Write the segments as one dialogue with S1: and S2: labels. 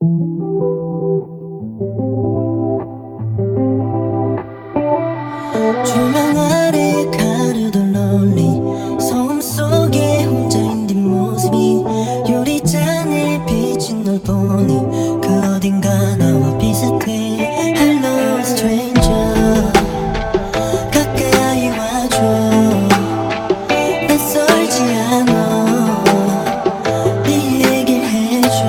S1: 조명 아래 가르던 롤리 소음 속에 혼자인 뒷모습이 유리잔에 비친 널 보니 그 어딘가 나와 비슷해. Hello stranger, 가까이 와줘. 낯설지 않아, 네 얘기를 해줘.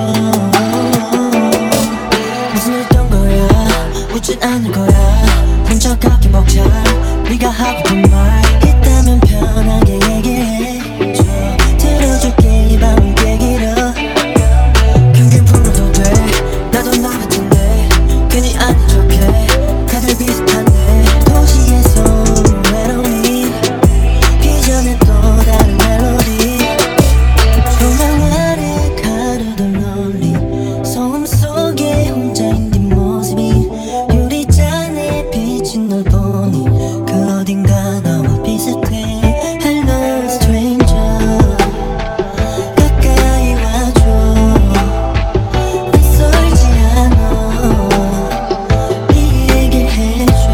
S1: 무슨 일던 거야, 웃진 않을 거야. 훔쳐가기 벅차. 네가 하고픈 말 있다면 편하게 얘기해줘. 들어줄게 이 밤은 꽤 길어. 경계 풀어도 돼. 나도 나 같은데 괜히 아닌 척해. 다들 비슷한데 도시에서 외로움이 이전에 또 다른 멜로디. 조명 아래 가르던 롤리 소음 속에 혼자인 뒷모습이 유리잔에 비친 널 보니 그 어딘가 나와 비슷해. Hello stranger, 가까이 와줘. 낯설지 않아, 네 얘기를 해줘.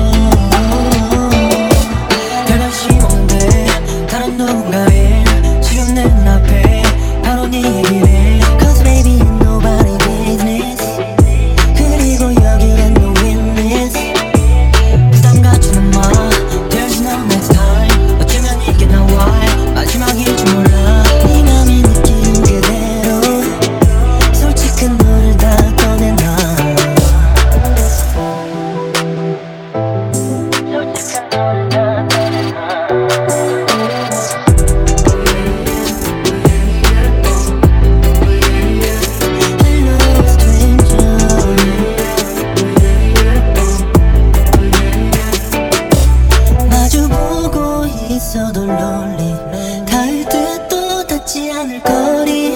S1: 변함없이 없는데 다른 누군가의 지금 내 눈앞에 바로 네 얘기를 해. Cause baby you're nobody business. 그리고 여기엔 no witness. 부담 갖지는 마, there's no next time. 어쩌면 이게 나와의 마지막일지 몰라. 네 맘이 느끼는 그대로 솔직한 너를 다 꺼내놔. 솔직한 너를 다 Hello stranger, 마주보고 있어도 롤리 닿을 듯도 닿지 않을 거리.